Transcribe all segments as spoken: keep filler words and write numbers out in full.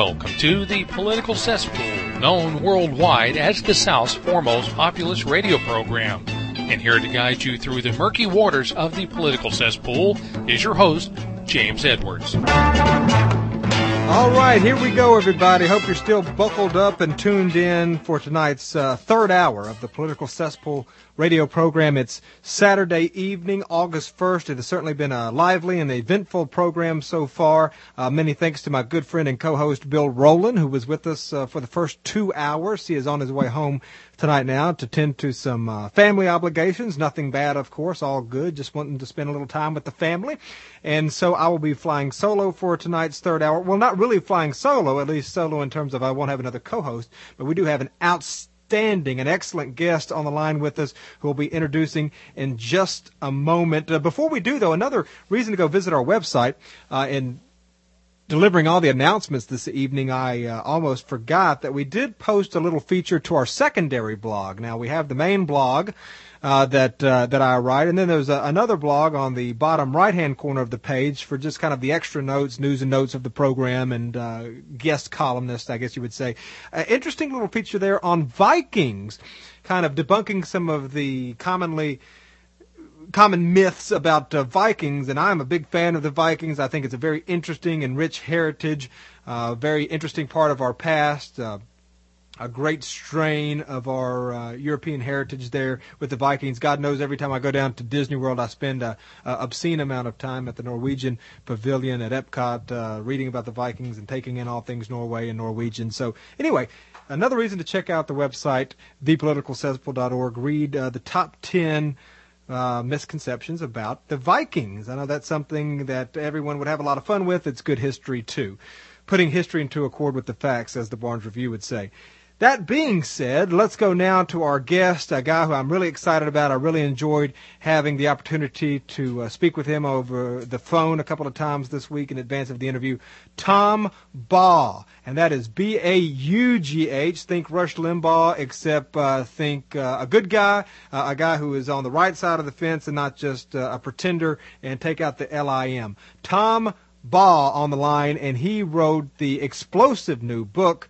Welcome to the Political Cesspool, known worldwide as the South's foremost populist radio program. And here to guide you through the murky waters of the Political Cesspool is your host, James Edwards. All right, here we go, everybody. Hope you're still buckled up and tuned in for tonight's uh, third hour of the Political Cesspool radio program. It's Saturday evening, August first. It has certainly been a lively and eventful program so far. Uh, many thanks to my good friend and co-host Bill Rowland, who was with us uh, for the first two hours. He is on his way home tonight now to tend to some uh, family obligations. Nothing bad, of course, all good. Just wanting to spend a little time with the family. And so I will be flying solo for tonight's third hour. Well, not really flying solo, at least solo in terms of I won't have another co-host, but we do have an outstanding Standing, an excellent guest on the line with us who will be introducing in just a moment. Uh, before we do, though, another reason to go visit our website. Uh, in delivering all the announcements this evening, I uh, almost forgot that we did post a little feature to our secondary blog. Now, we have the main blog uh, that uh, that I write, and then there's a, another blog on the bottom right-hand corner of the page for just kind of the extra notes, news and notes of the program, and uh, guest columnists, I guess you would say. Uh, interesting little feature there on Vikings, kind of debunking some of the commonly common myths about uh, Vikings, and I'm a big fan of the Vikings. I think it's a very interesting and rich heritage, uh, very interesting part of our past, uh, a great strain of our uh, European heritage there with the Vikings. God knows every time I go down to Disney World, I spend a, a obscene amount of time at the Norwegian Pavilion at Epcot, uh, reading about the Vikings and taking in all things Norway and Norwegian. So anyway, another reason to check out the website, the political cesspool dot org. Read uh, the top ten uh, misconceptions about the Vikings. I know that's something that everyone would have a lot of fun with. It's good history, too. Putting history into accord with the facts, as the Barnes Review would say. That being said, let's go now to our guest, a guy who I'm really excited about. I really enjoyed having the opportunity to uh, speak with him over the phone a couple of times this week in advance of the interview. Tom Baugh, and that is B A U G H. Think Rush Limbaugh, except uh, think uh, a good guy, uh, a guy who is on the right side of the fence and not just uh, a pretender, and take out the L I M. Tom Baugh on the line, and he wrote the explosive new book,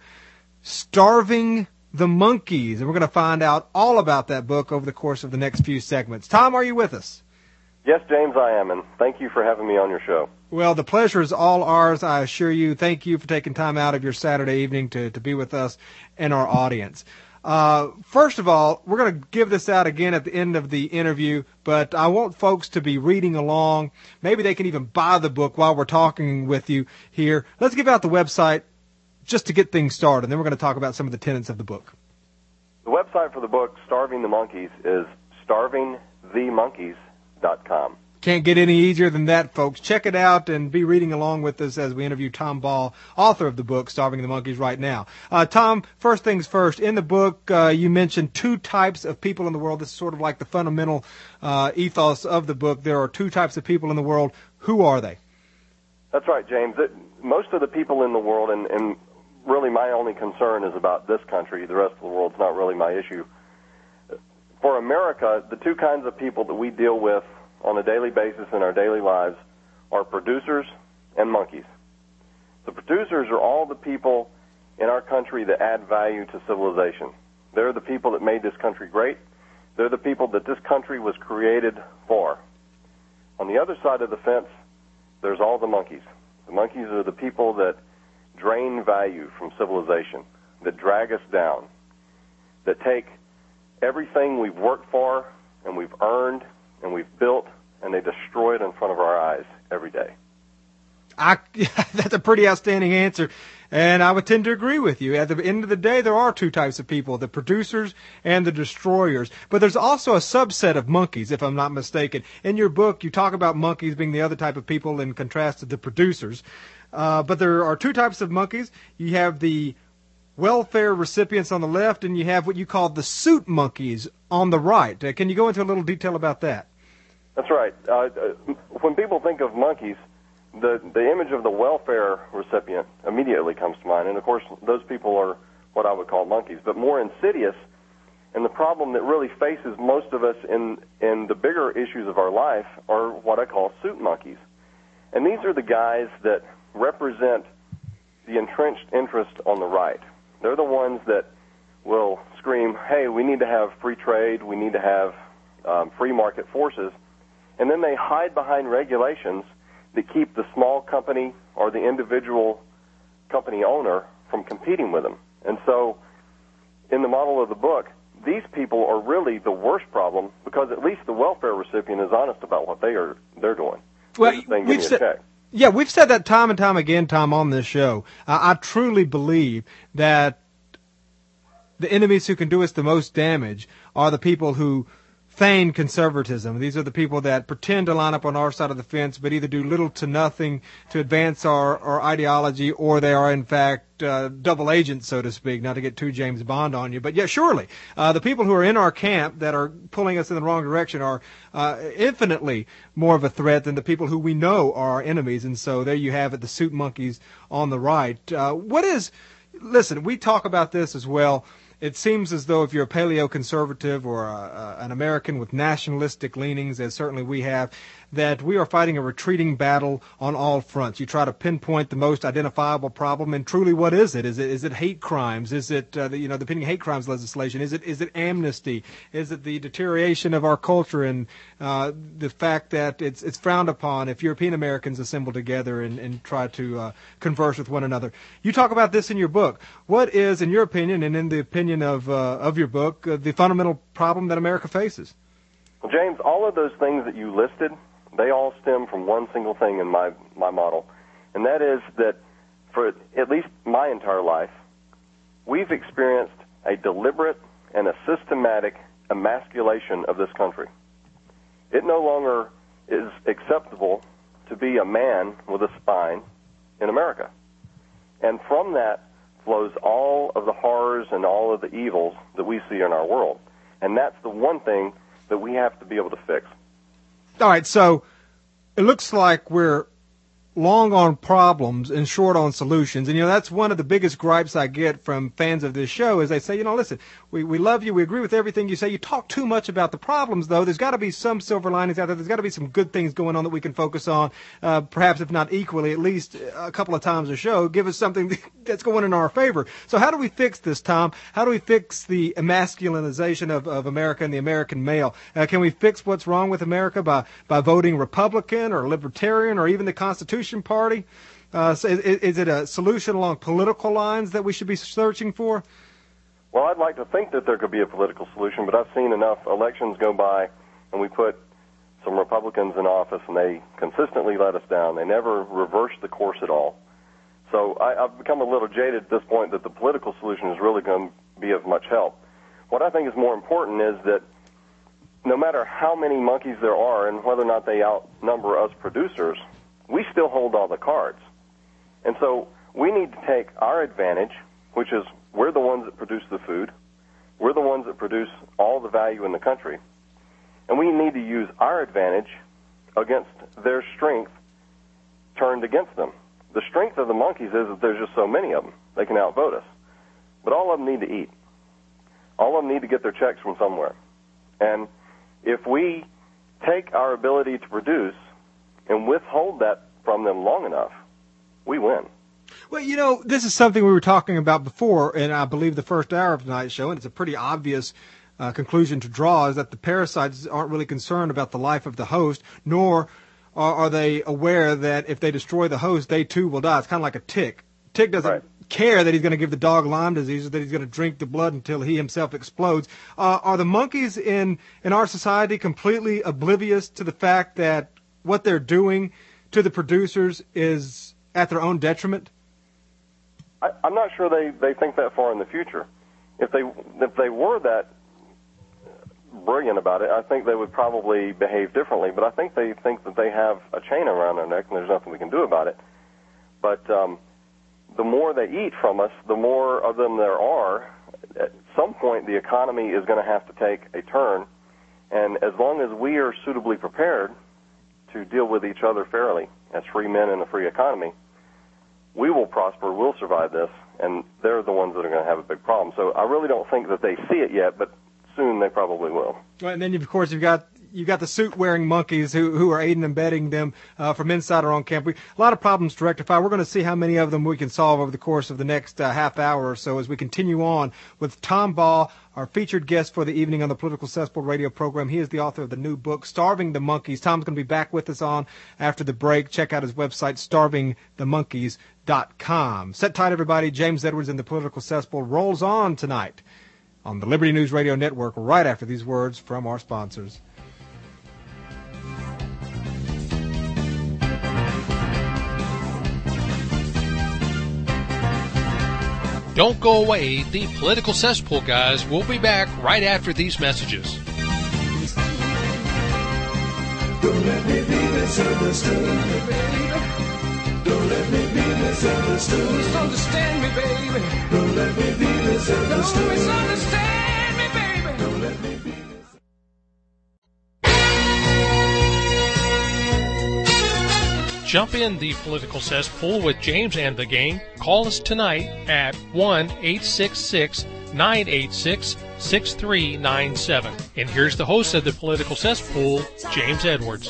Starving the Monkeys, and we're going to find out all about that book over the course of the next few segments. Tom, are you with us? Yes, James, I am, and thank you for having me on your show. Well, the pleasure is all ours, I assure you. Thank you for taking time out of your Saturday evening to, to be with us and our audience. Uh, first of all, we're going to give this out again at the end of the interview, but I want folks to be reading along. Maybe they can even buy the book while we're talking with you here. Let's give out the website just to get things started, and then we're going to talk about some of the tenets of the book. The website for the book, Starving the Monkeys, is starving the monkeys dot com. Can't get any easier than that, folks. Check it out and be reading along with us as we interview Tom Baugh, author of the book, Starving the Monkeys, right now. Uh, Tom, first things first, in the book, uh, you mentioned two types of people in the world. This is sort of like the fundamental uh, ethos of the book. There are two types of people in the world. Who are they? That's right, James. It, most of the people in the world, and, and really my only concern is about this country. The rest of the world's not really my issue. For America, the two kinds of people that we deal with on a daily basis in our daily lives are producers and monkeys. The producers are all the people in our country that add value to civilization. They're the people that made this country great. They're the people that this country was created for. On the other side of the fence, there's all the monkeys. The monkeys are the people that drain value from civilization, that drag us down, that take everything we've worked for and we've earned and we've built, and they destroy it in front of our eyes every day. I, that's a pretty outstanding answer, and I would tend to agree with you. At the end of the day, there are two types of people, the producers and the destroyers. But there's also a subset of monkeys, if I'm not mistaken. In your book, you talk about monkeys being the other type of people in contrast to the producers. Uh, but there are two types of monkeys. You have the welfare recipients on the left, and you have what you call the suit monkeys on the right. Uh, can you go into a little detail about that? That's right. Uh, when people think of monkeys, the, the image of the welfare recipient immediately comes to mind. And, of course, those people are what I would call monkeys. But more insidious, and the problem that really faces most of us in, in the bigger issues of our life, are what I call suit monkeys. And these are the guys that represent the entrenched interest on the right. They're the ones that will scream, hey, we need to have free trade, we need to have um, free market forces, and then they hide behind regulations that keep the small company or the individual company owner from competing with them. And so in the model of the book, these people are really the worst problem because at least the welfare recipient is honest about what they are they're doing. Well, they're just saying, give we've me a said, check. Yeah, we've said that time and time again, Tom, on this show. Uh, I truly believe that the enemies who can do us the most damage are the people who feign conservatism. These are the people that pretend to line up on our side of the fence, but either do little to nothing to advance our, our ideology, or they are, in fact, uh, double agents, so to speak, not to get too James Bond on you. But, yeah, surely, uh, the people who are in our camp that are pulling us in the wrong direction are uh, infinitely more of a threat than the people who we know are our enemies. And so there you have it, the suit monkeys on the right. Uh, what is, listen, we talk about this as well. It seems as though if you're a paleo-conservative or a, a, an American with nationalistic leanings, as certainly we have, that we are fighting a retreating battle on all fronts. You try to pinpoint the most identifiable problem, and truly, what is it? Is it is it hate crimes? Is it uh, the, you know the pending hate crimes legislation? Is it is it amnesty? Is it the deterioration of our culture and uh, the fact that it's it's frowned upon if European Americans assemble together and, and try to uh, converse with one another? You talk about this in your book. What is, in your opinion, and in the opinion of uh, of your book, uh, the fundamental problem that America faces? Well, James, all of those things that you listed, they all stem from one single thing in my, my model, and that is that for at least my entire life, we've experienced a deliberate and a systematic emasculation of this country. It no longer is acceptable to be a man with a spine in America. And from that flows all of the horrors and all of the evils that we see in our world. And that's the one thing that we have to be able to fix. All right, so it looks like we're long on problems and short on solutions. And, you know, that's one of the biggest gripes I get from fans of this show is they say, you know, listen, we, we love you. We agree with everything you say. You talk too much about the problems, though. There's got to be some silver linings out there. There's got to be some good things going on that we can focus on, uh, perhaps if not equally, at least a couple of times a show. Give us something that's going in our favor. So how do we fix this, Tom? How do we fix the emasculinization of, of America and the American male? Uh, can we fix what's wrong with America by, by voting Republican or Libertarian or even the Constitution Party? Uh, so is, is it a solution along political lines that we should be searching for? Well, I'd like to think that there could be a political solution, but I've seen enough elections go by, and we put some Republicans in office, and they consistently let us down. They never reversed the course at all. So I, I've become a little jaded at this point that the political solution is really going to be of much help. What I think is more important is that no matter how many monkeys there are and whether or not they outnumber us producers, we still hold all the cards. And so we need to take our advantage, which is we're the ones that produce the food. We're the ones that produce all the value in the country. And we need to use our advantage against their strength turned against them. The strength of the monkeys is that there's just so many of them. They can outvote us. But all of them need to eat. All of them need to get their checks from somewhere. And if we take our ability to produce and withhold that from them long enough, we win. Well, you know, this is something we were talking about before, and I believe the first hour of tonight's show, and it's a pretty obvious uh, conclusion to draw, is that the parasites aren't really concerned about the life of the host, nor are, are they aware that if they destroy the host, they too will die. It's kind of like a tick. Tick doesn't right. care that he's going to give the dog Lyme disease or that he's going to drink the blood until he himself explodes. Uh, are the monkeys in, in our society completely oblivious to the fact that what they're doing to the producers is at their own detriment? I, I'm not sure they, they think that far in the future. If they if they were that brilliant about it, I think they would probably behave differently. But I think they think that they have a chain around their neck and there's nothing we can do about it. But um, the more they eat from us, the more of them there are. At some point, the economy is going to have to take a turn. And as long as we are suitably prepared to deal with each other fairly as free men in a free economy, we will prosper, we'll survive this, and they're the ones that are going to have a big problem. So I really don't think that they see it yet, but soon they probably will. Well, and then, of course, you've got you got the suit-wearing monkeys who who are aiding and abetting them uh, from inside or on camp. We, a lot of problems to rectify. We're going to see how many of them we can solve over the course of the next uh, half hour or so as we continue on with Tom Ball, our featured guest for the evening on the Political Cesspool radio program. He is the author of the new book, Starving the Monkeys. Tom's going to be back with us on after the break. Check out his website, starving the monkeys dot com. Sit tight, everybody. James Edwards in the Political Cesspool rolls on tonight on the Liberty News Radio Network right after these words from our sponsors. Don't go away. The Political Cesspool guys will be back right after these messages. Don't let me be misunderstood, baby. Don't let me be misunderstood. Misunderstand me, baby. Don't let me be misunderstood. Don't misunderstand me, baby. Don't let me be misunderstood. Jump in the Political Cesspool with James and the gang. Call us tonight at one eight six six, nine eight six, six three nine seven. And here's the host of the Political Cesspool, James Edwards.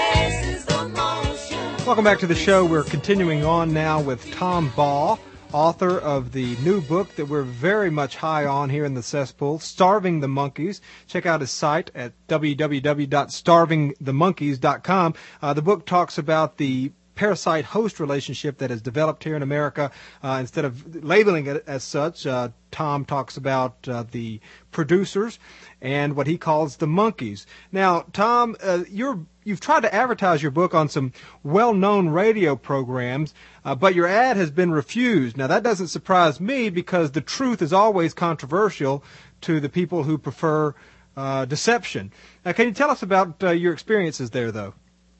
Welcome back to the show. We're continuing on now with Tom Ball, author of the new book that we're very much high on here in the cesspool, Starving the Monkeys. Check out his site at w w w dot starving the monkeys dot com. Uh, the book talks about the parasite-host relationship that has developed here in America. Uh, instead of labeling it as such, uh, Tom talks about uh, the producers and what he calls the monkeys. Now, Tom, uh, you're, you've tried to advertise your book on some well-known radio programs, uh, but your ad has been refused. Now, that doesn't surprise me because the truth is always controversial to the people who prefer uh, deception. Now, can you tell us about uh, your experiences there, though?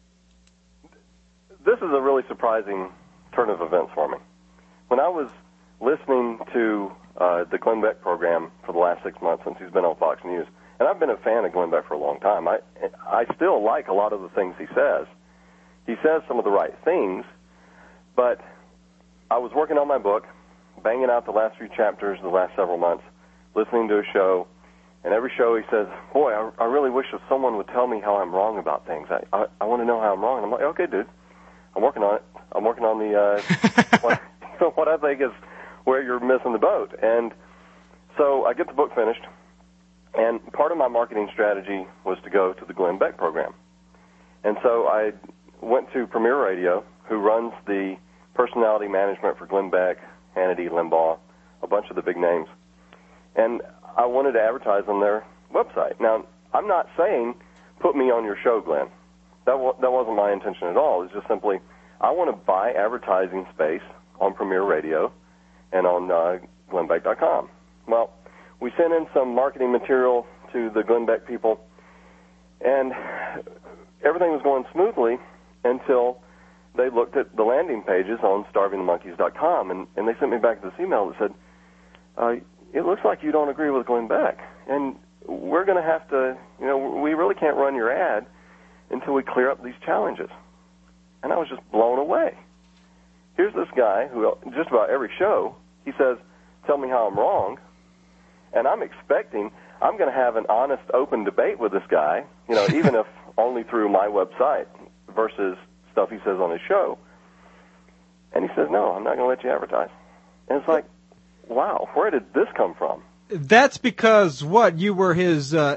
This is a really surprising turn of events for me. When I was listening to uh, the Glenn Beck program for the last six months since he's been on Fox News, and I've been a fan of Glenn Beck for a long time, I, I still like a lot of the things he says. He says some of the right things, but I was working on my book, banging out the last few chapters the last several months, listening to a show, and every show he says, boy, I, I really wish if someone would tell me how I'm wrong about things. I, I, I want to know how I'm wrong. And I'm like, okay, dude. I'm working on it. I'm working on the uh, what, what I think is where you're missing the boat. And so I get the book finished, and part of my marketing strategy was to go to the Glenn Beck program. And so I went to Premier Radio, who runs the personality management for Glenn Beck, Hannity, Limbaugh, a bunch of the big names. And I wanted to advertise on their website. Now, I'm not saying put me on your show, Glenn. That, wa- that wasn't my intention at all. It's just simply, I want to buy advertising space on Premier Radio and on uh, Glenn Beck dot com. Well, we sent in some marketing material to the Glenn Beck people, and everything was going smoothly until they looked at the landing pages on starving the monkeys dot com, and, and they sent me back this email that said, uh, it looks like you don't agree with Glenn Beck, and we're going to have to, you know, we really can't run your ad until we clear up these challenges. And I was just blown away. Here's this guy who, just about every show, he says, tell me how I'm wrong, and I'm expecting I'm going to have an honest, open debate with this guy, you know, even if only through my website versus stuff he says on his show. And he says, no, I'm not going to let you advertise. And it's like, wow, where did this come from? That's because, what, you were his... Uh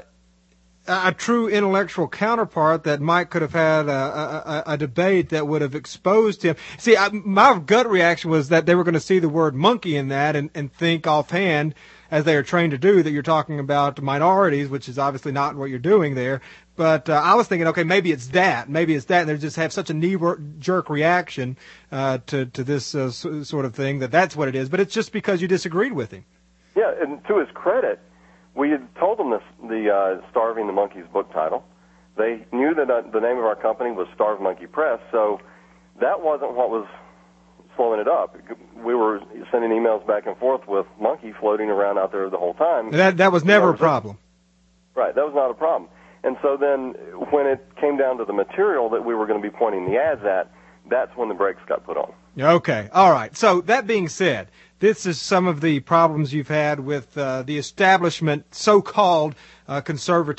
a true intellectual counterpart that Mike could have had a, a, a debate that would have exposed him. See, I, my gut reaction was that they were going to see the word monkey in that and, and think offhand, as they are trained to do, that you're talking about minorities, which is obviously not what you're doing there. But uh, I was thinking, okay, maybe it's that. Maybe it's that. And they just have such a knee-jerk reaction uh, to, to this uh, sort of thing that that's what it is. But it's just because you disagreed with him. Yeah, and to his credit, we had told them this, the uh, Starving the Monkeys book title. They knew that uh, the name of our company was Starved Monkey Press, so that wasn't what was slowing it up. We were sending emails back and forth with monkey floating around out there the whole time. That that was never a problem. Right, that was not a problem. And so then when it came down to the material that we were going to be pointing the ads at, that's when the brakes got put on. Okay, all right. So that being said, this is some of the problems you've had with uh, the establishment, so-called uh, conservative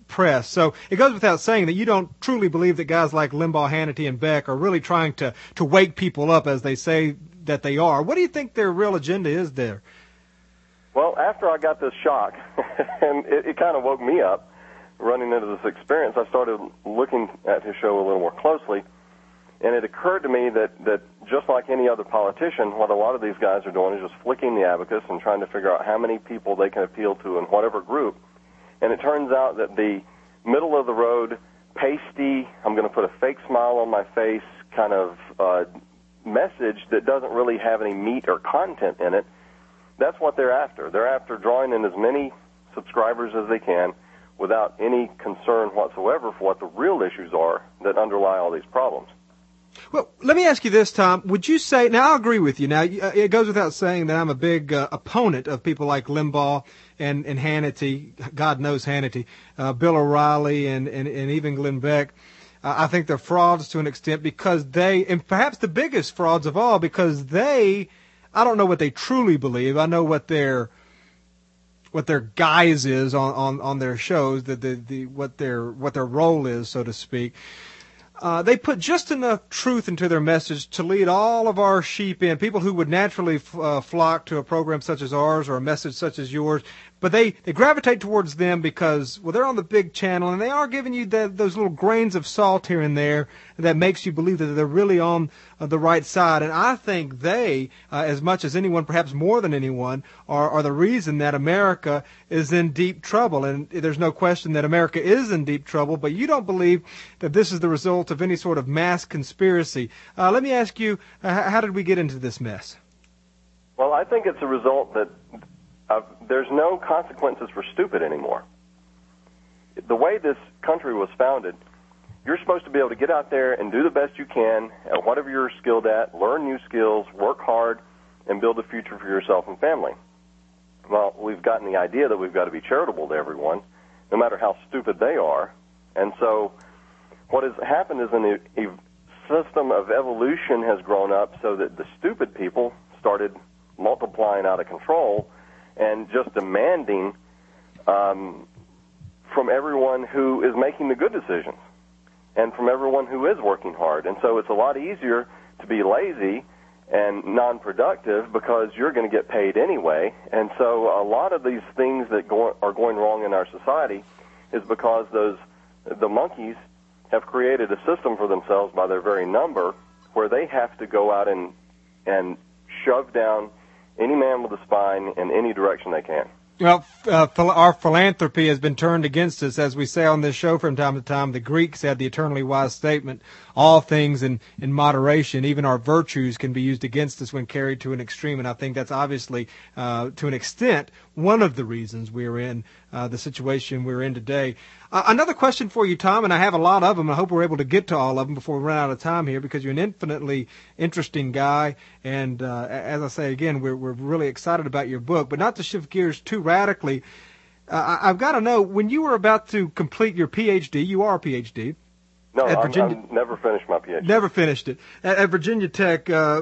press. So it goes without saying that you don't truly believe that guys like Limbaugh, Hannity, and Beck are really trying to, to wake people up as they say that they are. What do you think their real agenda is there? Well, after I got this shock, and it, it kind of woke me up running into this experience, I started looking at his show a little more closely, and it occurred to me that, that just like any other politician, what a lot of these guys are doing is just flicking the abacus and trying to figure out how many people they can appeal to in whatever group. And it turns out that the middle-of-the-road, pasty, I'm going to put a fake smile on my face kind of uh, message that doesn't really have any meat or content in it, that's what they're after. They're after drawing in as many subscribers as they can without any concern whatsoever for what the real issues are that underlie all these problems. Well, let me ask you this, Tom. Would you say, now I agree with you. Now, it goes without saying that I'm a big uh, opponent of people like Limbaugh and, and Hannity, God knows Hannity, uh, Bill O'Reilly, and, and, and even Glenn Beck. Uh, I think they're frauds to an extent because they, and perhaps the biggest frauds of all, because they, I don't know what they truly believe. I know what their what their guise is on, on, on their shows, the, the, the what their what their role is, so to speak. Uh, they put just enough truth into their message to lead all of our sheep in, people who would naturally f- uh, flock to a program such as ours or a message such as yours. But they, they gravitate towards them because, well, they're on the big channel, and they are giving you the, those little grains of salt here and there that makes you believe that they're really on uh, the right side. And I think they, uh, as much as anyone, perhaps more than anyone, are, are the reason that America is in deep trouble. And there's no question that America is in deep trouble, but you don't believe that this is the result of any sort of mass conspiracy. Uh, let me ask you, uh, how did we get into this mess? Well, I think it's a result that Uh, there's no consequences for stupid anymore. The way this country was founded, you're supposed to be able to get out there and do the best you can at whatever you're skilled at, learn new skills, work hard, and build a future for yourself and family. Well, we've gotten the idea that we've got to be charitable to everyone, no matter how stupid they are. And so what has happened is an, a system of evolution has grown up so that the stupid people started multiplying out of control and just demanding um, from everyone who is making the good decisions and from everyone who is working hard. And so it's a lot easier to be lazy and non-productive because you're going to get paid anyway. And so a lot of these things that go, are going wrong in our society is because those the monkeys have created a system for themselves by their very number where they have to go out and and shove down any man with a spine in any direction they can. Well, uh, phil- our philanthropy has been turned against us. As we say on this show from time to time, the Greeks had the eternally wise statement, all things in, in moderation, even our virtues can be used against us when carried to an extreme. And I think that's obviously, uh, to an extent, one of the reasons we're in uh, the situation we're in today. Uh, another question for you, Tom, and I have a lot of them. I hope we're able to get to all of them before we run out of time here because you're an infinitely interesting guy. And uh, as I say again, we're, we're really excited about your book. But not to shift gears too radically, uh, I've got to know, when you were about to complete your P H D, you are a P H D. No, at I'm, Virginia, I'm never finished my P H D. Never finished it. At, at Virginia Tech, uh,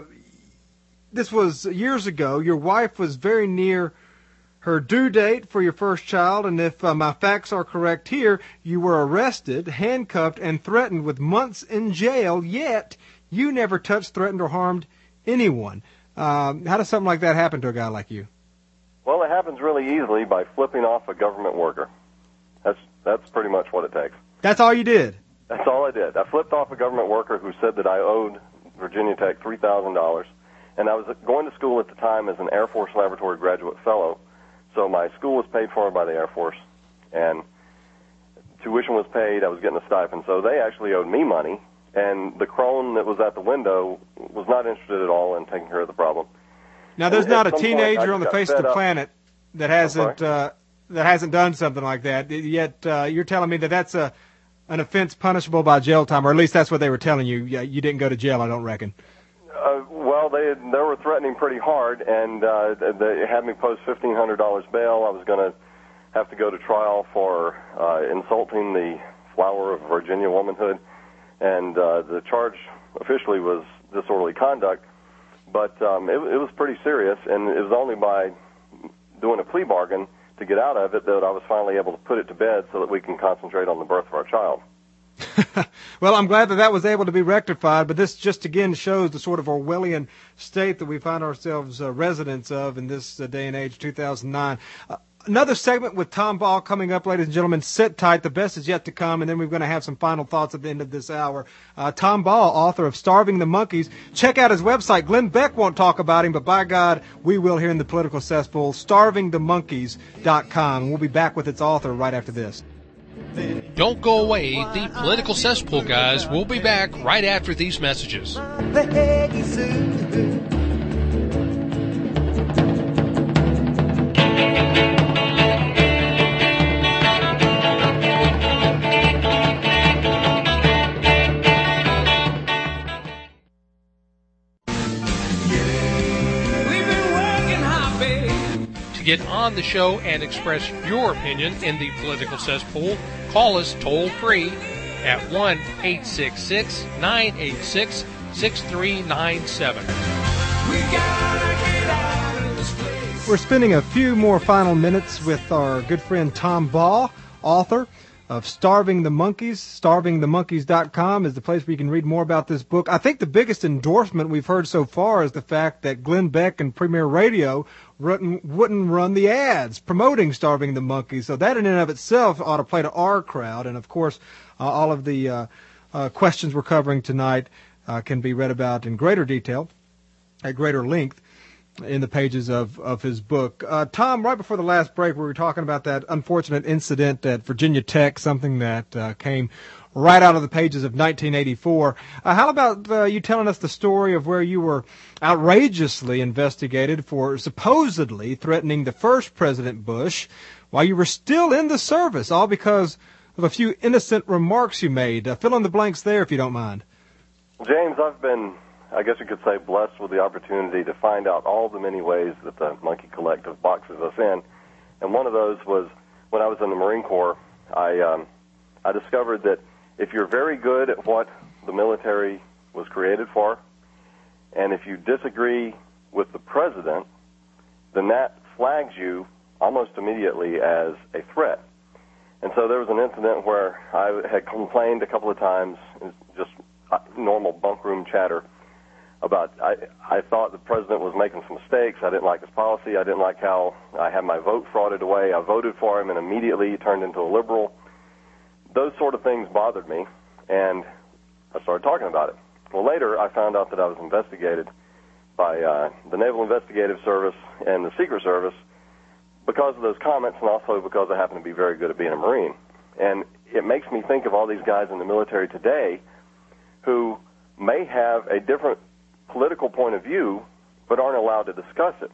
this was years ago. Your wife was very near her due date for your first child, and if uh, my facts are correct here, you were arrested, handcuffed, and threatened with months in jail, yet you never touched, threatened, or harmed anyone. Um, how does something like that happen to a guy like you? Well, it happens really easily by flipping off a government worker. That's that's pretty much what it takes. That's all you did? That's all I did. I flipped off a government worker who said that I owed Virginia Tech three thousand dollars, and I was going to school at the time as an Air Force Laboratory Graduate Fellow. So my school was paid for by the Air Force, and tuition was paid. I was getting a stipend. So they actually owed me money, and the crone that was at the window was not interested at all in taking care of the problem. Now, there's and not a point, teenager on the face of the up. planet that hasn't uh, that hasn't done something like that. Yet uh, you're telling me that that's a an offense punishable by jail time, or at least that's what they were telling you. Yeah, you didn't go to jail, I don't reckon. Uh, well, they had, they were threatening pretty hard, and uh, they had me post fifteen hundred dollars bail. I was going to have to go to trial for uh, insulting the flower of Virginia womanhood, and uh, the charge officially was disorderly conduct. But um, it, it was pretty serious, and it was only by doing a plea bargain to get out of it that I was finally able to put it to bed so that we can concentrate on the birth of our child. Well, I'm glad that that was able to be rectified, but this just again shows the sort of Orwellian state that we find ourselves uh, residents of in this uh, day and age, two thousand nine. Uh, another segment with Tom Ball coming up, ladies and gentlemen. Sit tight. The best is yet to come, and then we're going to have some final thoughts at the end of this hour. Uh, Tom Ball, author of Starving the Monkeys. Check out his website. Glenn Beck won't talk about him, but by God, we will here in the Political Cesspool. starving the monkeys dot com. And we'll be back with its author right after this. Don't go away. The Political Cesspool guys will be back right after these messages. Get on the show and express your opinion in the Political Cesspool, call us toll free at one eight six six, nine eight six, six three nine seven. We gotta get out of this place. We're spending a few more final minutes with our good friend Tom Ball, author of Starving the Monkeys. starving the monkeys dot com is the place where you can read more about this book. I think the biggest endorsement we've heard so far is the fact that Glenn Beck and Premier Radio wouldn't, wouldn't run the ads promoting Starving the Monkeys. So that in and of itself ought to play to our crowd. And, of course, uh, all of the uh, uh, questions we're covering tonight uh, can be read about in greater detail, at greater length, in the pages of, of his book. Uh, Tom, right before the last break, we were talking about that unfortunate incident at Virginia Tech, something that uh, came right out of the pages of nineteen eighty-four. Uh, how about uh, you telling us the story of where you were outrageously investigated for supposedly threatening the first President Bush while you were still in the service, all because of a few innocent remarks you made. Uh, fill in the blanks there, if you don't mind. James, I've been, I guess you could say, blessed with the opportunity to find out all the many ways that the Monkey Collective boxes us in. And one of those was when I was in the Marine Corps, I, um, I discovered that if you're very good at what the military was created for, and if you disagree with the president, then that flags you almost immediately as a threat. And so there was an incident where I had complained a couple of times, just normal bunk room chatter, about I, I thought the president was making some mistakes. I didn't like his policy. I didn't like how I had my vote frauded away. I voted for him, and immediately he turned into a liberal. Those sort of things bothered me, and I started talking about it. Well, later I found out that I was investigated by uh, the Naval Investigative Service and the Secret Service because of those comments, and also because I happen to be very good at being a Marine. And it makes me think of all these guys in the military today who may have a different political point of view but aren't allowed to discuss it.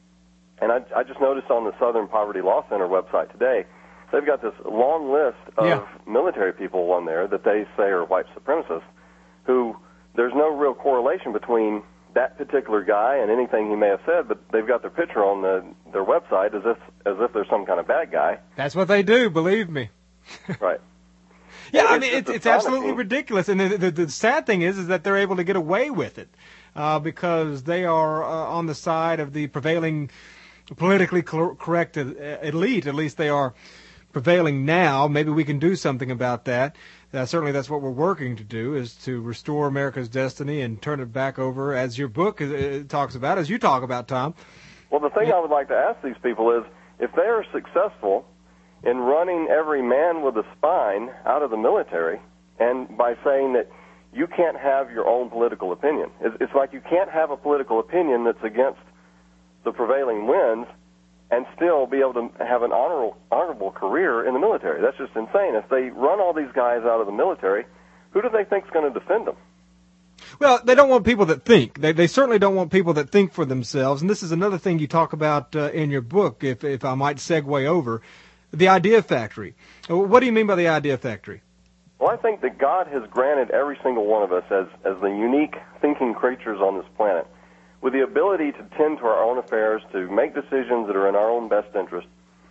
And I, I just noticed on the Southern Poverty Law Center website today, they've got this long list of yeah. military people on there that they say are white supremacists who there's no real correlation between that particular guy and anything he may have said, but they've got their picture on the, their website as if as if they're some kind of bad guy. That's what they do, believe me. Right. Yeah, I mean, it's, it's absolutely ridiculous. And the, the, the sad thing is, is that they're able to get away with it uh, because they are uh, on the side of the prevailing politically correct elite. At least they are prevailing now. Maybe we can do something about that. Uh, certainly that's what we're working to do, is to restore America's destiny and turn it back over, as your book uh, talks about, as you talk about, Tom. Well, the thing I would like to ask these people is, if they are successful in running every man with a spine out of the military, and by saying that you can't have your own political opinion, it's, it's like you can't have a political opinion that's against the prevailing winds and still be able to have an honorable, honorable career in the military. That's just insane. If they run all these guys out of the military, who do they think is going to defend them? Well, they don't want people that think. They they certainly don't want people that think for themselves. And this is another thing you talk about uh, in your book, if if I might segue over, the Idea Factory. What do you mean by the Idea Factory? Well, I think that God has granted every single one of us as, as the unique thinking creatures on this planet with the ability to tend to our own affairs, to make decisions that are in our own best interest.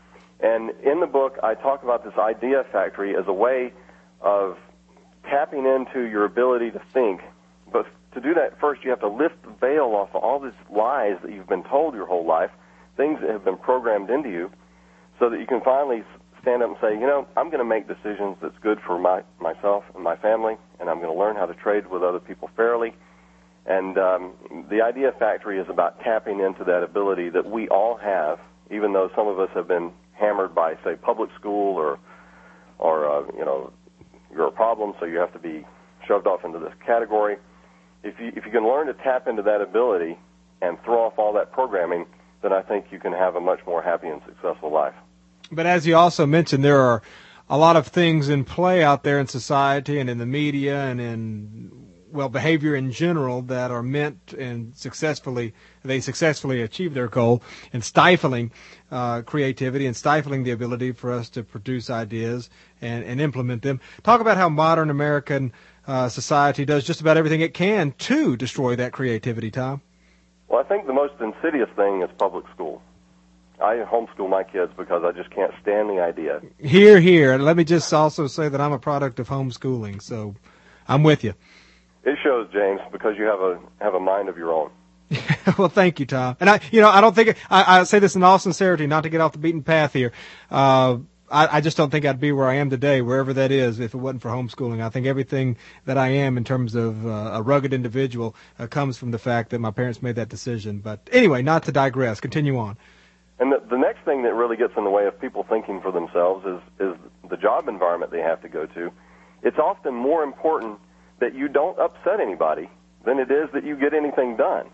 And in the book, I talk about this Idea Factory as a way of tapping into your ability to think. But to do that, first you have to lift the veil off of all these lies that you've been told your whole life, things that have been programmed into you, so that you can finally stand up and say, you know, I'm going to make decisions that's good for my myself and my family, and I'm going to learn how to trade with other people fairly. And um, the Idea Factory is about tapping into that ability that we all have, even though some of us have been hammered by, say, public school or, or uh, you know, you're a problem, so you have to be shoved off into this category. If you, if you can learn to tap into that ability and throw off all that programming, then I think you can have a much more happy and successful life. But as you also mentioned, there are a lot of things in play out there in society and in the media and in, well, behavior in general that are meant and successfully, they successfully achieve their goal in stifling uh, creativity and stifling the ability for us to produce ideas and, and implement them. Talk about how modern American uh, society does just about everything it can to destroy that creativity, Tom. Well, I think the most insidious thing is public school. I homeschool my kids because I just can't stand the idea. Here, here. Let me just also say that I'm a product of homeschooling, so I'm with you. It shows, James, because you have a have a mind of your own. Well, thank you, Tom. And I, you know, I don't think I, I say this in all sincerity, not to get off the beaten path here. Uh, I, I just don't think I'd be where I am today, wherever that is, if it wasn't for homeschooling. I think everything that I am in terms of uh, a rugged individual uh, comes from the fact that my parents made that decision. But anyway, not to digress. Continue on. And the, the next thing that really gets in the way of people thinking for themselves is, is the job environment they have to go to. It's often more important that you don't upset anybody than it is that you get anything done.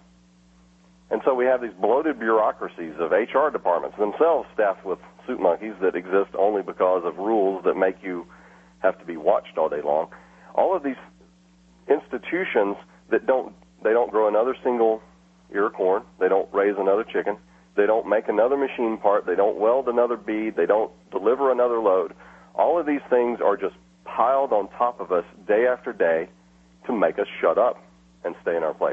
And so we have these bloated bureaucracies of H R departments, themselves staffed with suit monkeys that exist only because of rules that make you have to be watched all day long. All of these institutions that don't, they don't grow another single ear of corn, they don't raise another chicken, they don't make another machine part, they don't weld another bead, they don't deliver another load. All of these things are just piled on top of us day after day to make us shut up and stay in our place.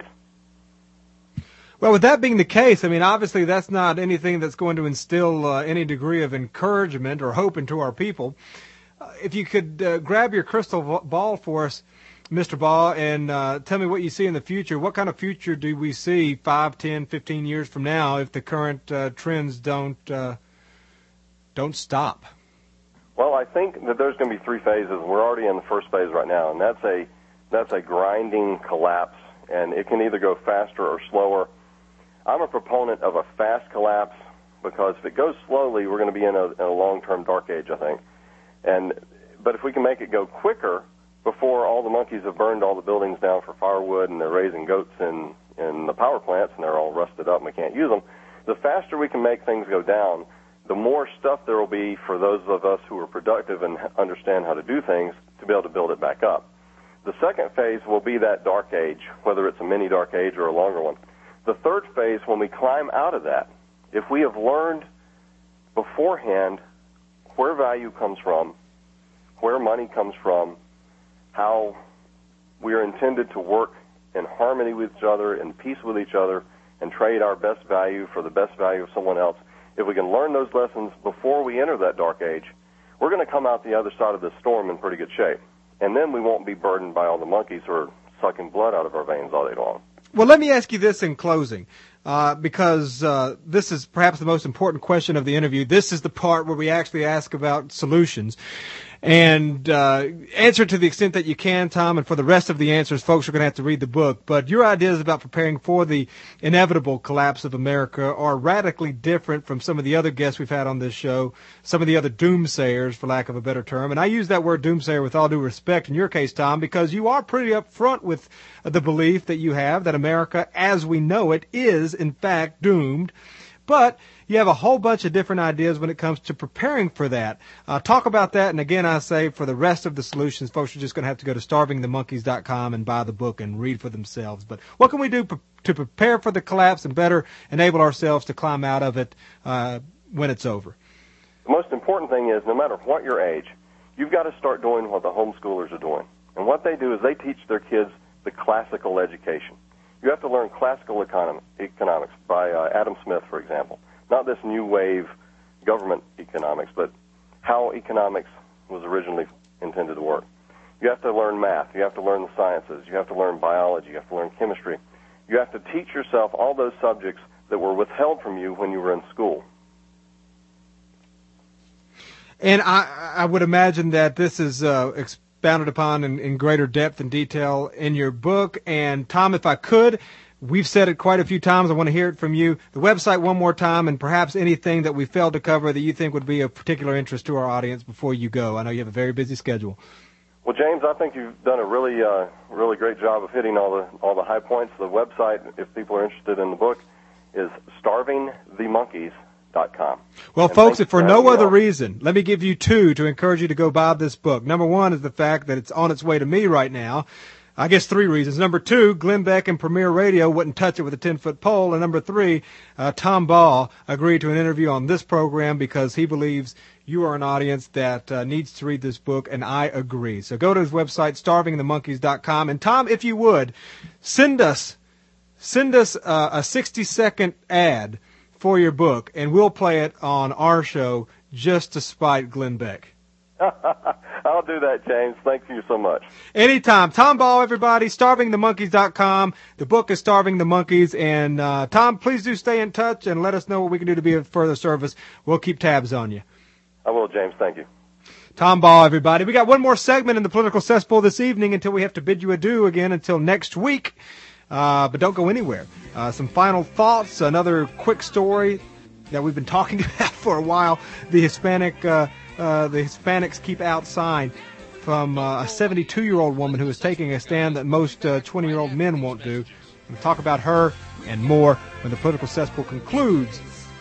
Well, with that being the case, I mean, obviously that's not anything that's going to instill uh, any degree of encouragement or hope into our people. Uh, if you could uh, grab your crystal ball for us, Mister Ball, and uh, tell me what you see in the future. What kind of future do we see five, ten, fifteen years from now if the current uh, trends don't uh, don't stop? Well, I think that there's going to be three phases. We're already in the first phase right now, and that's a that's a grinding collapse, and it can either go faster or slower. I'm a proponent of a fast collapse because if it goes slowly, we're going to be in a, in a long-term dark age, I think. And but if we can make it go quicker, before all the monkeys have burned all the buildings down for firewood and they're raising goats in, in the power plants and they're all rusted up and we can't use them, the faster we can make things go down, the more stuff there will be for those of us who are productive and understand how to do things to be able to build it back up. The second phase will be that dark age, whether it's a mini dark age or a longer one. The third phase, when we climb out of that, if we have learned beforehand where value comes from, where money comes from, how we are intended to work in harmony with each other, in peace with each other, and trade our best value for the best value of someone else, if we can learn those lessons before we enter that dark age, we're going to come out the other side of this storm in pretty good shape. And then we won't be burdened by all the monkeys who are sucking blood out of our veins all day long. Well, let me ask you this in closing, uh, because uh, this is perhaps the most important question of the interview. This is the part where we actually ask about solutions. And uh, answer to the extent that you can, Tom, and for the rest of the answers, folks are going to have to read the book. But your ideas about preparing for the inevitable collapse of America are radically different from some of the other guests we've had on this show, some of the other doomsayers, for lack of a better term. And I use that word doomsayer with all due respect in your case, Tom, because you are pretty upfront with the belief that you have that America, as we know it, is, in fact, doomed. But you have a whole bunch of different ideas when it comes to preparing for that. Uh, talk about that. And again, I say for the rest of the solutions, folks are just going to have to go to starving the monkeys dot com and buy the book and read for themselves. But what can we do p- to prepare for the collapse and better enable ourselves to climb out of it uh, when it's over? The most important thing is no matter what your age, you've got to start doing what the homeschoolers are doing. And what they do is they teach their kids the classical education. You have to learn classical econom- economics by uh, Adam Smith, for example. Not this new wave government economics, but how economics was originally intended to work. You have to learn math. You have to learn the sciences. You have to learn biology. You have to learn chemistry. You have to teach yourself all those subjects that were withheld from you when you were in school. And I, I would imagine that this is uh, expounded upon in, in greater depth and detail in your book. And, Tom, if I could, we've said it quite a few times. I want to hear it from you. The website one more time, and perhaps anything that we failed to cover that you think would be of particular interest to our audience before you go. I know you have a very busy schedule. Well, James, I think you've done a really, uh, really great job of hitting all the all the high points. The website, if people are interested in the book, is starving the monkeys dot com. Well, and folks, if for no other on. reason, let me give you two to encourage you to go buy this book. Number one is the fact that it's on its way to me right now. I guess three reasons. Number two, Glenn Beck and Premier Radio wouldn't touch it with a ten-foot pole. And number three, uh, Tom Ball agreed to an interview on this program because he believes you are an audience that uh, needs to read this book, and I agree. So go to his website, starving the monkeys dot com. And, Tom, if you would, send us send us uh, a sixty-second ad for your book, and we'll play it on our show just to spite Glenn Beck. I'll do that, James. Thank you so much. Anytime. Tom Ball, everybody, starving the monkeys dot com. The book is Starving the Monkeys. And, uh, Tom, please do stay in touch and let us know what we can do to be of further service. We'll keep tabs on you. I will, James. Thank you. Tom Ball, everybody. We got one more segment in the Political Cesspool this evening until we have to bid you adieu again until next week. Uh, but don't go anywhere. Uh, some final thoughts, another quick story that we've been talking about for a while. The Hispanic, uh, uh, the Hispanics keep out sign from uh, a seventy-two-year-old woman who is taking a stand that most uh, twenty-year-old men won't do. We'll talk about her and more when the Political Cesspool concludes.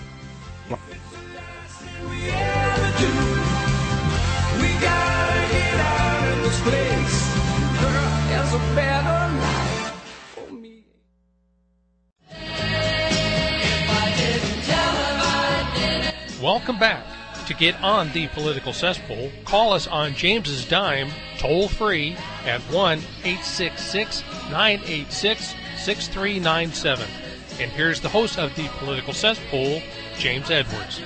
Welcome back. To get on the Political Cesspool, call us on James's dime, toll free at one eight six six, nine eight six, six three nine seven. And here's the host of the Political Cesspool, James Edwards.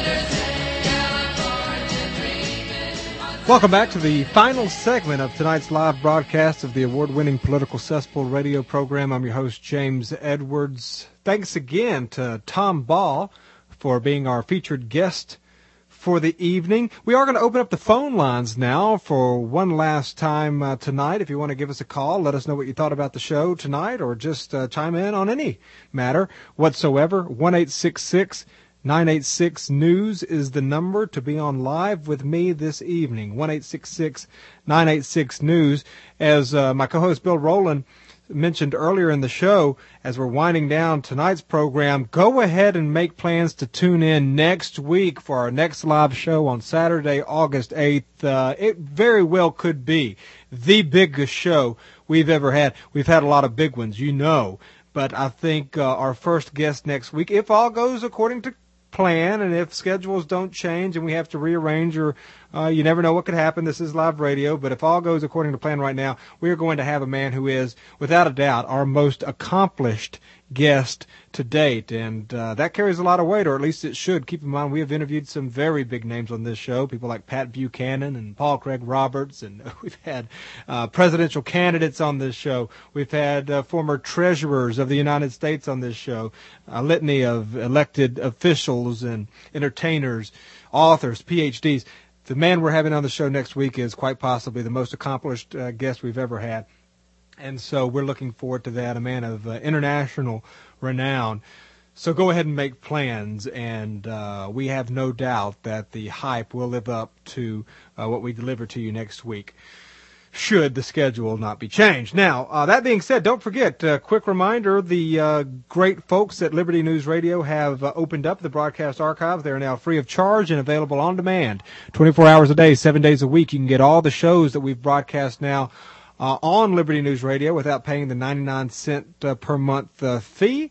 Welcome back to the final segment of tonight's live broadcast of the award-winning Political Cesspool radio program. I'm your host, James Edwards. Thanks again to Tom Ball for being our featured guest for the evening. We are going to open up the phone lines now for one last time uh, tonight. If you want to give us a call, let us know what you thought about the show tonight, or just uh, chime in on any matter whatsoever. one eight six six, nine eight six, news is the number to be on live with me this evening. one eight six six, nine eight six, news. As uh, my co-host Bill Rowland mentioned earlier in the show, as we're winding down tonight's program, go ahead and make plans to tune in next week for our next live show on Saturday, August eighth. Uh, it very well could be the biggest show we've ever had. We've had a lot of big ones, you know, but I think uh, our first guest next week, if all goes according to plan and if schedules don't change and we have to rearrange, or uh, you never know what could happen. This is live radio, but if all goes according to plan right now, we are going to have a man who is, without a doubt, our most accomplished guest to date, and uh, that carries a lot of weight, or at least it should. Keep in mind, we have interviewed some very big names on this show, people like Pat Buchanan and Paul Craig Roberts, and we've had uh, presidential candidates on this show. We've had uh, former treasurers of the United States on this show, a litany of elected officials and entertainers, authors, P H Ds. The man we're having on the show next week is quite possibly the most accomplished uh, guest we've ever had. And so we're looking forward to that, a man of uh, international renown. So go ahead and make plans, and uh, we have no doubt that the hype will live up to uh, what we deliver to you next week, should the schedule not be changed. Now, uh, that being said, don't forget, a uh, quick reminder, the uh, great folks at Liberty News Radio have uh, opened up the broadcast archives. They are now free of charge and available on demand, twenty-four hours a day, seven days a week. You can get all the shows that we've broadcast now Uh, on Liberty News Radio without paying the ninety-nine cent uh, per month uh, fee.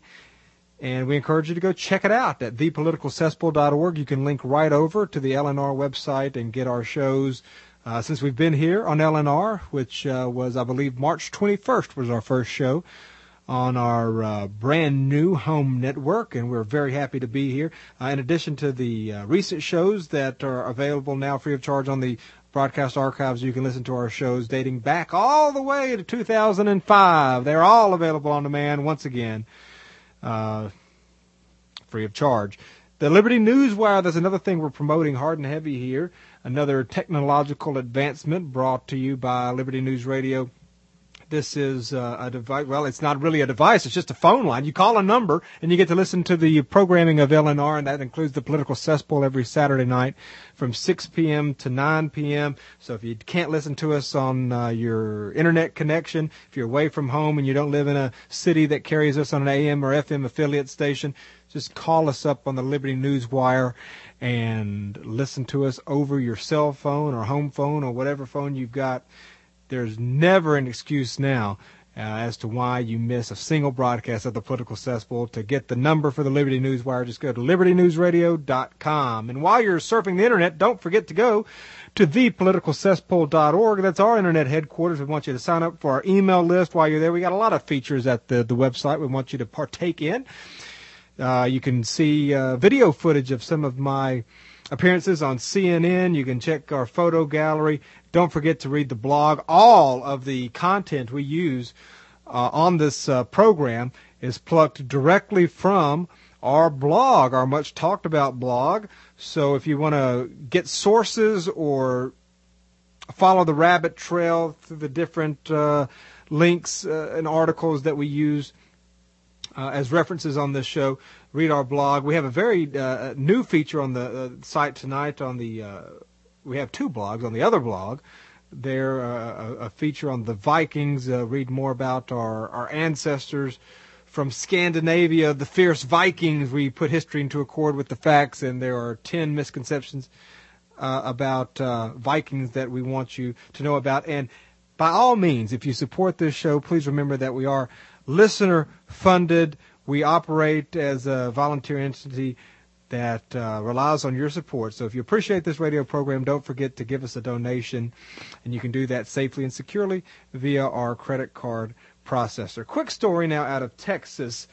And we encourage you to go check it out at the political cesspool dot org. You can link right over to the L N R website and get our shows uh, since we've been here on L N R, which uh, was, I believe, March twenty-first was our first show on our uh, brand new home network, and we're very happy to be here. Uh, in addition to the uh, recent shows that are available now free of charge on the broadcast archives, you can listen to our shows dating back all the way to two thousand five. They're all available on demand, once again, uh, free of charge. The Liberty Newswire, that's another thing we're promoting hard and heavy here. another technological advancement brought to you by Liberty News Radio. This is uh, a device. Well, it's not really a device. It's just a phone line. You call a number, and you get to listen to the programming of L N R, and that includes the Political Cesspool every Saturday night from six p.m. to nine p.m. So if you can't listen to us on uh, your internet connection, if you're away from home and you don't live in a city that carries us on an A M or F M affiliate station, just call us up on the Liberty News Wire and listen to us over your cell phone or home phone or whatever phone you've got. There's never an excuse now uh, as to why you miss a single broadcast of the Political Cesspool. To get the number for the Liberty News Wire, just go to liberty news radio dot com. And while you're surfing the internet, don't forget to go to the political cesspool dot org. That's our internet headquarters. We want you to sign up for our email list while you're there. We got a lot of features at the, the website we want you to partake in. Uh, you can see uh, video footage of some of my appearances on C N N. You can check our photo gallery. Don't forget to read the blog. All of the content we use uh, on this uh, program is plucked directly from our blog, our much talked about blog. So if you want to get sources or follow the rabbit trail through the different uh, links uh, and articles that we use uh, as references on this show, read our blog. We have a very uh, new feature on the uh, site tonight. On the uh, we have two blogs. On the other blog, there uh, a, a feature on the Vikings. Uh, read more about our, our ancestors from Scandinavia, the fierce Vikings. We put history into accord with the facts, and there are ten misconceptions uh, about uh, Vikings that we want you to know about. And by all means, if you support this show, please remember that we are listener funded. We operate as a volunteer entity that uh, relies on your support. So if you appreciate this radio program, don't forget to give us a donation, and you can do that safely and securely via our credit card processor. Quick story now out of Texas.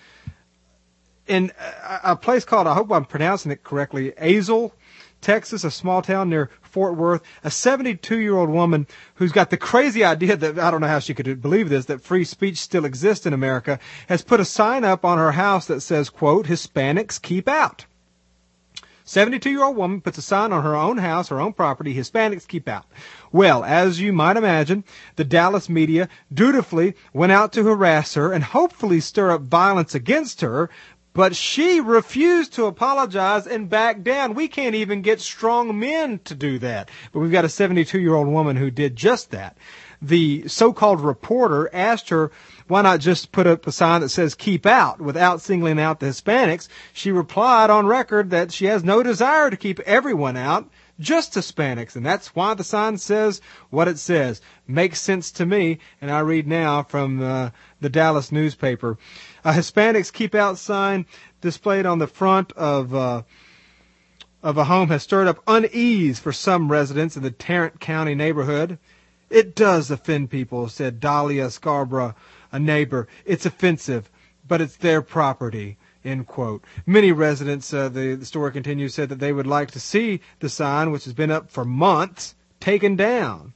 In a, a place called, I hope I'm pronouncing it correctly, Azle, Texas, a small town near Fort Worth, a seventy-two-year-old woman who's got the crazy idea that, I don't know how she could believe this, that free speech still exists in America, has put a sign up on her house that says, quote, Hispanics keep out. seventy-two-year-old woman puts a sign on her own house, her own property, Hispanics keep out. Well, as you might imagine, the Dallas media dutifully went out to harass her and hopefully stir up violence against her, but she refused to apologize and back down. We can't even get strong men to do that. But we've got a seventy-two-year-old woman who did just that. The so-called reporter asked her, why not just put up a sign that says keep out without singling out the Hispanics? She replied on record that she has no desire to keep everyone out, just Hispanics. And that's why the sign says what it says. Makes sense to me. And I read now from uh, the Dallas newspaper. A Hispanics keep out sign displayed on the front of uh, of a home has stirred up unease for some residents in the Tarrant County neighborhood. It does offend people, said Dahlia Scarborough, a neighbor. It's offensive, but it's their property, end quote. Many residents, uh, the, the story continues, said that they would like to see the sign, which has been up for months, taken down.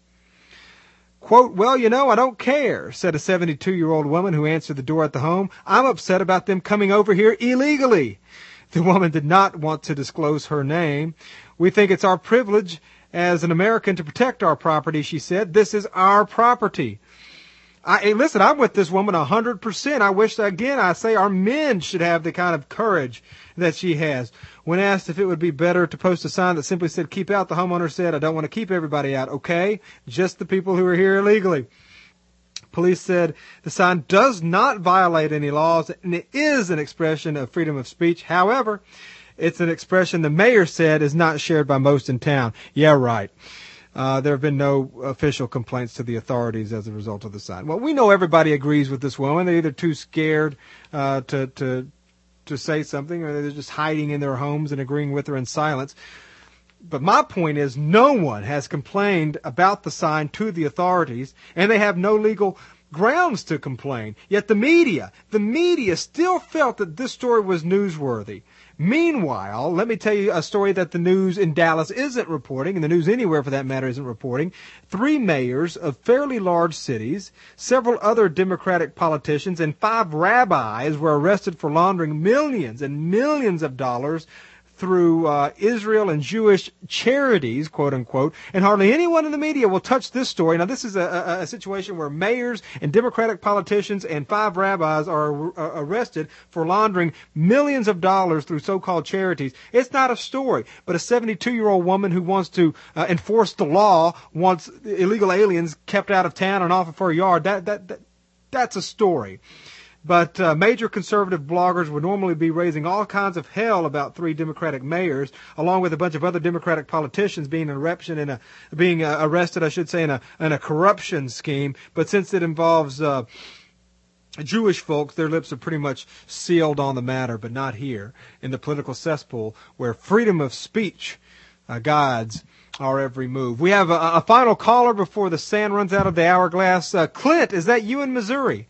Quote, well, you know, I don't care, said a seventy-two-year-old woman who answered the door at the home. I'm upset about them coming over here illegally. The woman did not want to disclose her name. We think it's our privilege as an American to protect our property, she said. This is our property. I, hey, listen, I'm with this woman one hundred percent. I wish, again, I say our men should have the kind of courage that she has. When asked if it would be better to post a sign that simply said, keep out, the homeowner said, I don't want to keep everybody out, okay? Just the people who are here illegally. Police said the sign does not violate any laws, and it is an expression of freedom of speech. However, it's an expression the mayor said is not shared by most in town. Yeah, right. Uh, there have been no official complaints to the authorities as a result of the sign. Well, we know everybody agrees with this woman. They're either too scared uh, to to to say something, or they're just hiding in their homes and agreeing with her in silence. But my point is, no one has complained about the sign to the authorities, and they have no legal grounds to complain. Yet the media, the media still felt that this story was newsworthy. Meanwhile, let me tell you a story that the news in Dallas isn't reporting, and the news anywhere for that matter isn't reporting. Three mayors of fairly large cities, several other Democratic politicians, and five rabbis were arrested for laundering millions and millions of dollars through uh, Israel and Jewish charities, quote unquote, and hardly anyone in the media will touch this story. Now, this is a, a, a situation where mayors and Democratic politicians and five rabbis are uh, arrested for laundering millions of dollars through so-called charities. It's not a story, but a seventy-two-year-old woman who wants to uh, enforce the law wants illegal aliens kept out of town and off of her yard. That that, that that's a story. But uh, major conservative bloggers would normally be raising all kinds of hell about three Democratic mayors, along with a bunch of other Democratic politicians being an eruption in a being uh, arrested, I should say, in a in a corruption scheme. But since it involves uh, Jewish folks, their lips are pretty much sealed on the matter. But not here in the political cesspool, where freedom of speech uh, guides our every move. We have a, a final caller before the sand runs out of the hourglass. Uh, Clint, is that you in Missouri?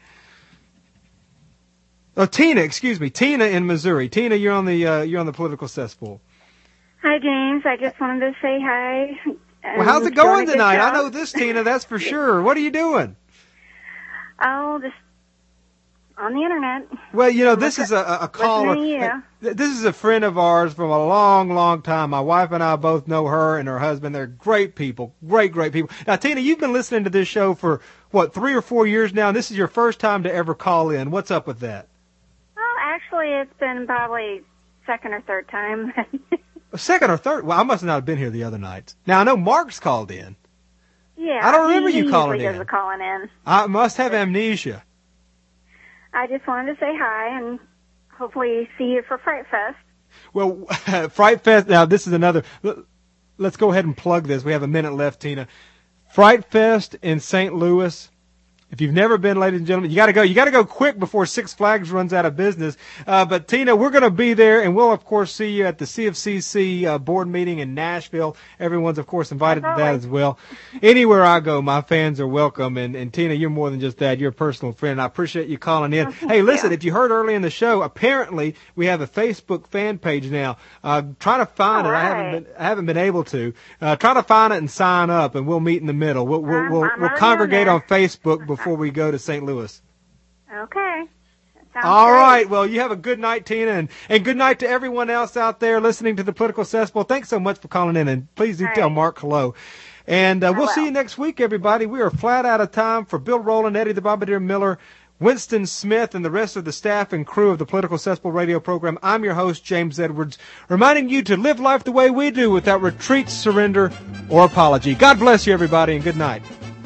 Oh, Tina, excuse me, Tina in Missouri. Tina, you're on the uh, you're on the political cesspool. Hi, James. I just wanted to say hi. Well, how's it going tonight? I know this, Tina, that's for sure. What are you doing? Oh, just on the internet. Well, you know, this is a, a caller. You. This is a friend of ours from a long, long time. My wife and I both know her and her husband. They're great people, great, great people. Now, Tina, you've been listening to this show for, what, three or four years now, and this is your first time to ever call in. What's up with that? Actually, it's been probably second or third time. Second or third? Well, I must not have been here the other nights. Now, I know Mark's called in. Yeah. I don't remember he, you he calling usually in. Does the calling in. I must have amnesia. I just wanted to say hi and hopefully see you for Fright Fest. Well, Fright Fest, now this is another, let's go ahead and plug this. We have a minute left, Tina. Fright Fest in Saint Louis. If you've never been, ladies and gentlemen, you got to go. You got to go quick before Six Flags runs out of business. Uh, but Tina, we're going to be there, and we'll of course see you at the C F C C uh, board meeting in Nashville. Everyone's of course invited to that as well. Anywhere I go, my fans are welcome. And, and Tina, you're more than just that. You're a personal friend. I appreciate you calling in. Oh, hey, listen, you. if you heard early in the show, apparently we have a Facebook fan page now. Uh, try to find All it. right. I haven't been, I haven't been able to. Uh, try to find it and sign up, and we'll meet in the middle. We'll we'll we'll, we'll congregate on Facebook before we go to Saint Louis. Okay. Sounds All great. right. Well, you have a good night, Tina, and, and good night to everyone else out there listening to the Political Cesspool. Thanks so much for calling in, and please do All tell right. Mark hello. And uh, we'll will. see you next week, everybody. We are flat out of time. For Bill Rowland, Eddie the Bombardier Miller, Winston Smith, and the rest of the staff and crew of the Political Cesspool radio program, I'm your host, James Edwards, reminding you to live life the way we do without retreat, surrender, or apology. God bless you, everybody, and good night.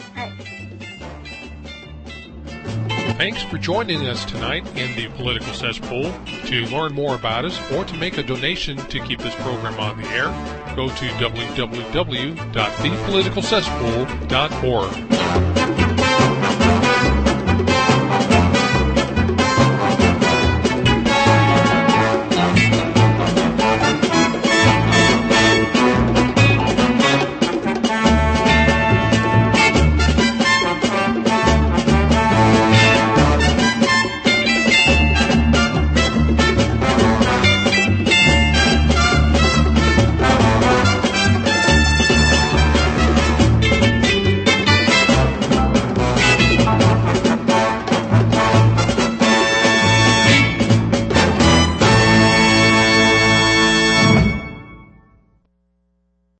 Thanks for joining us tonight in the Political Cesspool. To learn more about us or to make a donation to keep this program on the air, go to w w w dot the political cesspool dot org.